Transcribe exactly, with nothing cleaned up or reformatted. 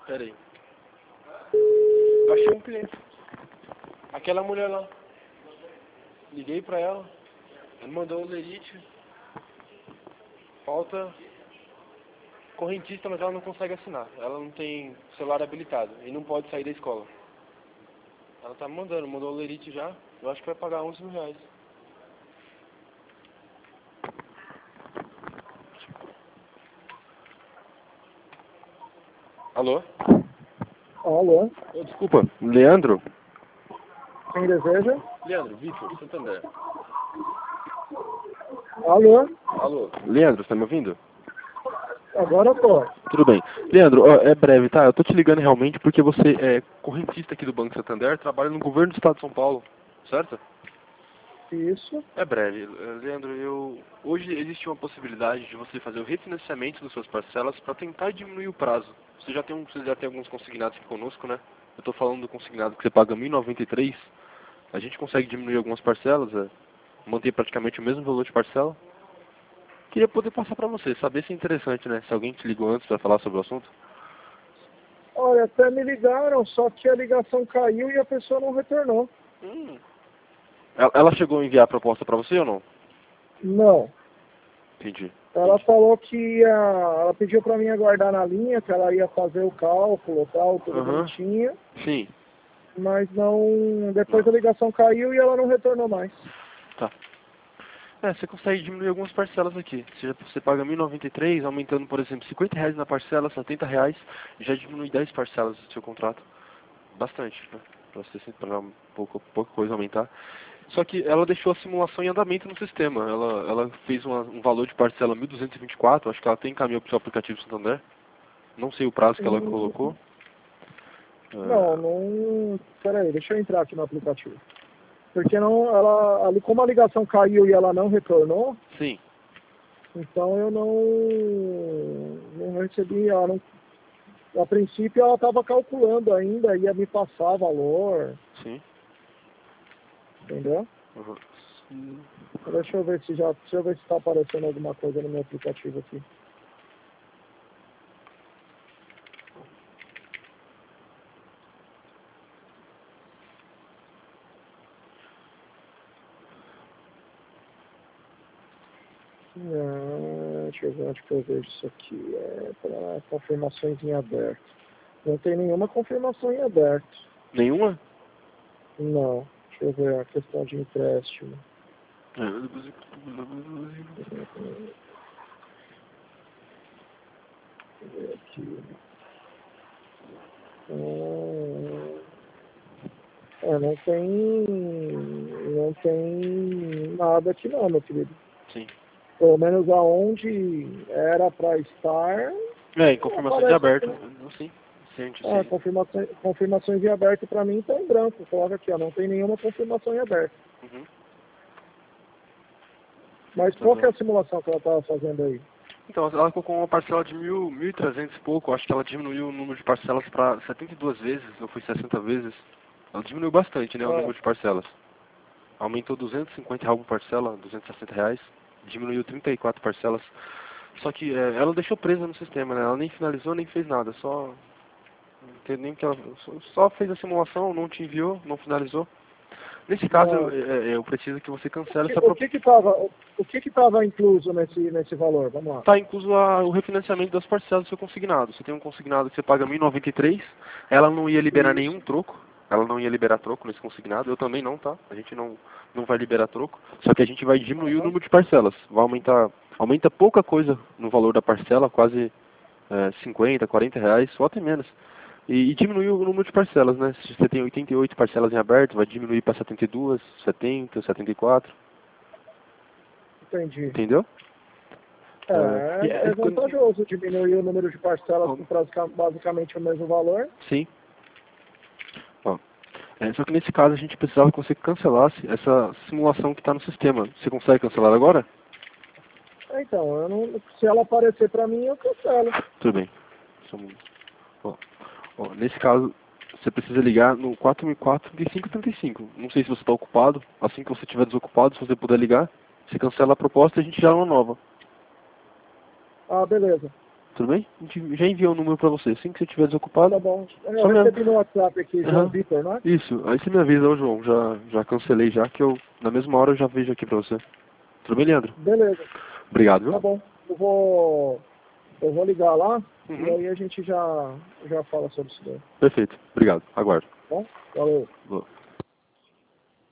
Pera aí. Eu achei um cliente. Aquela mulher lá. Liguei pra ela. Ela mandou o lerite. Falta correntista, mas ela não consegue assinar. Ela não tem celular habilitado e não pode sair da escola. Ela tá me mandando, mandou o lerite já. Eu acho que vai pagar onze mil reais. Alô? Alô? Oh, desculpa, Leandro? Quem deseja? Leandro, Vitor, Santander. Alô? Alô? Leandro, você tá me ouvindo? Agora eu tô. Tudo bem. Leandro, ó, é breve, tá? Eu tô te ligando realmente porque você é correntista aqui do Banco Santander, trabalha no governo do estado de São Paulo, certo? Isso. É breve. Leandro, eu... hoje existe uma possibilidade de você fazer o refinanciamento das suas parcelas para tentar diminuir o prazo. Você já tem, um, você já tem alguns consignados aqui conosco, né? Eu tô falando do consignado que você paga mil e noventa e três. A gente consegue diminuir algumas parcelas, é, manter praticamente o mesmo valor de parcela. Queria poder passar para você, saber se é interessante, né? Se alguém te ligou antes para falar sobre o assunto. Olha, até me ligaram, só que a ligação caiu e a pessoa não retornou. Hum. Ela, ela chegou a enviar a proposta para você ou não? Não. Entendi. Ela Entendi. falou que ia... Ela pediu pra mim aguardar na linha, que ela ia fazer o cálculo e tal, tudo Aham. bonitinho. Sim. Mas não... Depois Não. a ligação caiu e ela não retornou mais. Tá. É, você consegue diminuir algumas parcelas aqui. Você, você paga mil e noventa e três, aumentando, por exemplo, cinquenta reais na parcela, setenta reais, já diminui dez parcelas do seu contrato. Bastante, né? Pra você para pouca, pouca coisa aumentar. Só que ela deixou a simulação em andamento no sistema. Ela, ela fez uma, um valor de parcela mil duzentos e vinte e quatro, acho que ela tem encaminhou para o seu aplicativo Santander. Não sei o prazo que ela Hum, colocou. Não, É, não... Pera aí, deixa eu entrar aqui no aplicativo. Porque não, ela... Ali, como a ligação caiu e ela não retornou, sim, então eu não... Não recebi... Ela não... A princípio ela estava calculando ainda, ia me passar valor, sim. entendeu? Uhum. Sim. Então, deixa eu ver se já, deixa eu ver se está aparecendo alguma coisa no meu aplicativo aqui. Ah, deixa eu ver onde que eu vejo isso aqui. É para confirmações em aberto. Não tem nenhuma confirmação em aberto. Nenhuma? Não. Deixa eu ver a questão de empréstimo. Deixa eu ver aqui. Ah, é, não tem. Não tem nada aqui não, meu querido. Sim. Pelo menos aonde era para estar, É, em não confirmação de aparece aberto. aqui. Não, sim. Sente, Ah, sim. confirmações, confirmações em aberto para mim está em branco. Coloca aqui, ó, não tem nenhuma confirmação em aberto. Uhum. Mas Tá qual que é vendo? a simulação que ela estava fazendo aí? Então, ela colocou uma parcela de mil, mil e trezentos e pouco. Acho que ela diminuiu o número de parcelas para setenta e duas vezes, ou foi sessenta vezes. Ela diminuiu bastante, né, o Ah, número de parcelas. Aumentou duzentos e cinquenta reais por parcela, duzentos e sessenta reais. Diminuiu trinta e quatro parcelas. Só que é, ela deixou presa no sistema, né? Ela nem finalizou, nem fez nada. Só, não tem nem que ela, só, só fez a simulação, não te enviou, não finalizou. Nesse caso, eu, ah, é, eu preciso que você o cancele que essa o proposta. que que estava o que que estava incluso nesse nesse valor? Vamos lá. Está incluso a, o refinanciamento das parcelas do seu consignado. Você tem um consignado que você paga mil e noventa e três, ela não ia liberar nenhum Isso. troco, ela não ia liberar troco nesse consignado, eu também não, tá? A gente não, não vai liberar troco, só que a gente vai diminuir o Aham. número de parcelas. Vai aumentar, aumenta pouca coisa no valor da parcela, quase é, cinquenta, quarenta reais, ou até menos. E, e diminuir o número de parcelas, né? Se você tem oitenta e oito parcelas em aberto, vai diminuir para setenta e duas, setenta, setenta e quatro, Entendi. entendeu? É, É, e é- é vantajoso diminuir o número de parcelas com prasica- basicamente o mesmo valor. sim. Ó, é, só que nesse caso a gente precisava que você cancelasse essa simulação que está no sistema. Você consegue cancelar agora? É, Então, eu não, se ela aparecer para mim, eu cancelo. Tudo bem. Só um minuto. Ó, ó, nesse caso, você precisa ligar no quatro mil e quatro, trinta e cinco trinta e cinco. Não sei se você está ocupado. Assim que você estiver desocupado, se você puder ligar, você cancela a proposta e a gente já uma nova. Ah, beleza. tudo bem? A gente já enviou o número pra você, assim que você estiver desocupado. Tá bom. Eu Só me- recebi no WhatsApp aqui, João Aham. Vitor, né? Isso, aí você me avisa, ô João, já, já cancelei já, que eu, na mesma hora eu já vejo aqui pra você. Tudo bem, Leandro? Beleza. Obrigado, viu? Tá bom. Eu vou, eu vou ligar lá Uhum. e aí a gente já, já fala sobre isso daí. Perfeito, obrigado, aguardo. Tá bom? Valeu. Boa.